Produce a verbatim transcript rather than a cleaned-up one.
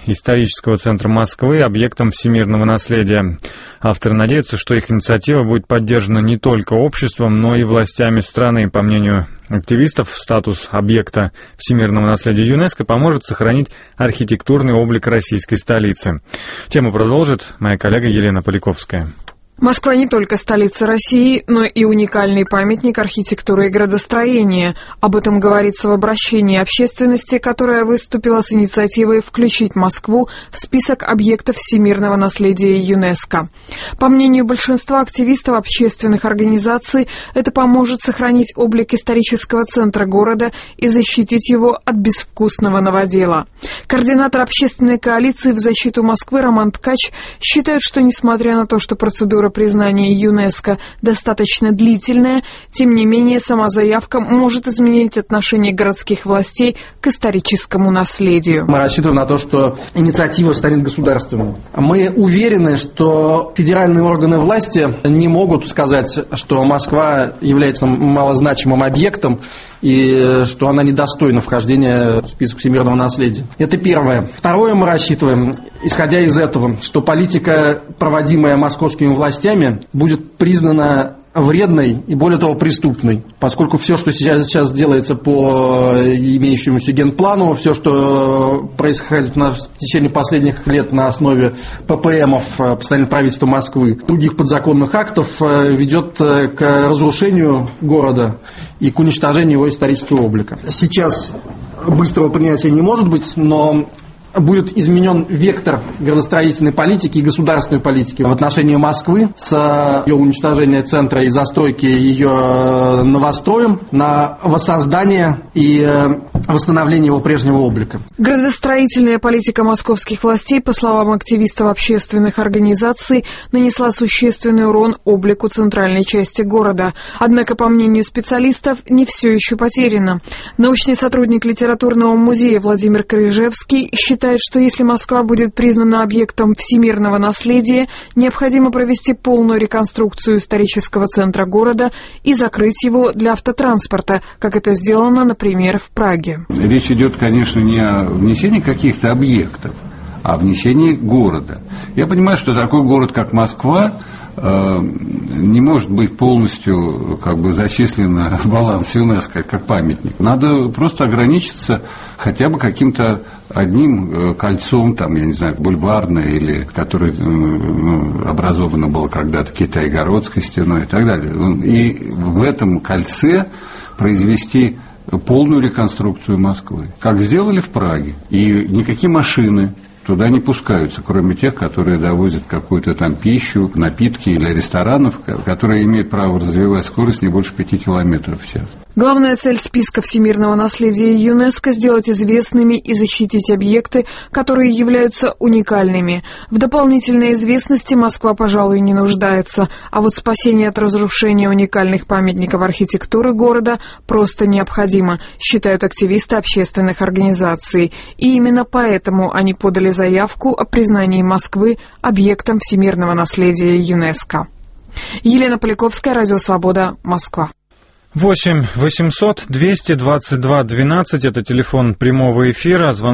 исторического центра Москвы объектом всемирного наследия. Авторы надеются, что их инициатива будет поддержана не только обществом, но и властями страны. По мнению активистов, статус объекта всемирного наследия ЮНЕСКО поможет сохранить архитектурный облик российской столицы. Тему продолжит моя коллега Елена Поляковская. Москва не только столица России, но и уникальный памятник архитектуры и градостроения. Об этом говорится в обращении общественности, которая выступила с инициативой включить Москву в список объектов всемирного наследия ЮНЕСКо. По мнению большинства активистов общественных организаций, это поможет сохранить облик исторического центра города и защитить его от безвкусного новодела. Координатор общественной коалиции в защиту Москвы Роман Ткач считает, что несмотря на то, что процедура признания ЮНЕСКо достаточно длительная, тем не менее сама заявка может изменить отношение городских властей к историческому наследию. Мы рассчитываем на то, что инициатива станет государственной. Мы уверены, что федеральные органы власти не могут сказать, что Москва является малозначимым объектом и что она недостойна вхождения в список всемирного наследия. Это первое. Второе, мы рассчитываем, исходя из этого, что политика, проводимая московскими властями, будет признана вредной и, более того, преступной, поскольку все, что сейчас, сейчас делается по имеющемуся генплану, все, что происходит у нас в течение последних лет на основе ППМов, постановления правительства Москвы, других подзаконных актов, ведет к разрушению города и к уничтожению его исторического облика. Сейчас быстрого принятия не может быть, но будет изменен вектор градостроительной политики и государственной политики в отношении Москвы с ее уничтожения центра и застройки ее новостроем на воссоздание и восстановление его прежнего облика. Градостроительная политика московских властей, по словам активистов общественных организаций, нанесла существенный урон облику центральной части города. Однако, по мнению специалистов, не все еще потеряно. Научный сотрудник литературного музея Владимир Крыжевский считает, что если Москва будет признана объектом всемирного наследия, необходимо провести полную реконструкцию исторического центра города и закрыть его для автотранспорта, как это сделано, например, в Праге. Речь идет, конечно, не о внесении каких-то объектов, а о внесении города. Я понимаю, что такой город, как Москва, не может быть полностью как бы зачислен в баланс ЮНЕСКО как памятник. Надо просто ограничиться хотя бы каким-то одним кольцом, там, я не знаю, бульварное, или которое ну, образовано было когда-то Китайгородской стеной и так далее. И в этом кольце произвести полную реконструкцию Москвы, как сделали в Праге. И никакие машины туда не пускаются, кроме тех, которые довозят какую-то там пищу, напитки или ресторанов, которые имеют право развивать скорость не больше пяти километров в час. Главная цель списка всемирного наследия ЮНЕСКо – сделать известными и защитить объекты, которые являются уникальными. В дополнительной известности Москва, пожалуй, не нуждается, а вот спасение от разрушения уникальных памятников архитектуры города просто необходимо, считают активисты общественных организаций. И именно поэтому они подали заявку о признании Москвы объектом всемирного наследия ЮНЕСКо. Елена Поляковская, Радио Свобода, Москва. восемь восемьсот двести двадцать два двенадцать – это телефон прямого эфира. Звон